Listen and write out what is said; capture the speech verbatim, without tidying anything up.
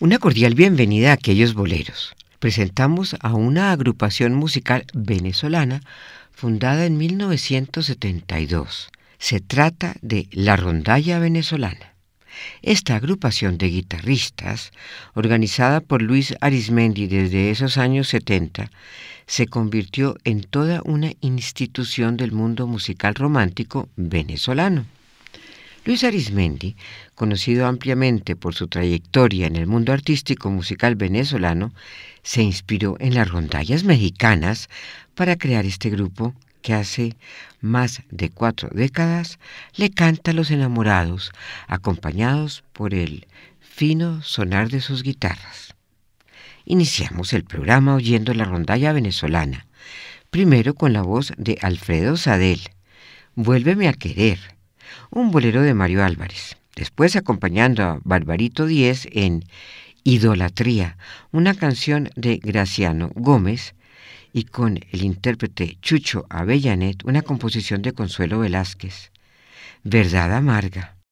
Una cordial bienvenida a aquellos boleros. Presentamos a una agrupación musical venezolana fundada en mil novecientos setenta y dos. Se trata de La Rondalla Venezolana. Esta agrupación de guitarristas, organizada por Luis Arizmendi desde esos años setenta, se convirtió en toda una institución del mundo musical romántico venezolano. Luis Arizmendi, conocido ampliamente por su trayectoria en el mundo artístico musical venezolano, se inspiró en las rondallas mexicanas para crear este grupo que hace más de cuatro décadas le canta a los enamorados, acompañados por el fino sonar de sus guitarras. Iniciamos el programa oyendo la rondalla venezolana, primero con la voz de Alfredo Sadel, Vuélveme a querer, un bolero de Mario Álvarez, después acompañando a Barbarito Díez en Idolatría, una canción de Graciano Gómez, y con el intérprete Chucho Avellanet, una composición de Consuelo Velázquez, Verdad Amarga.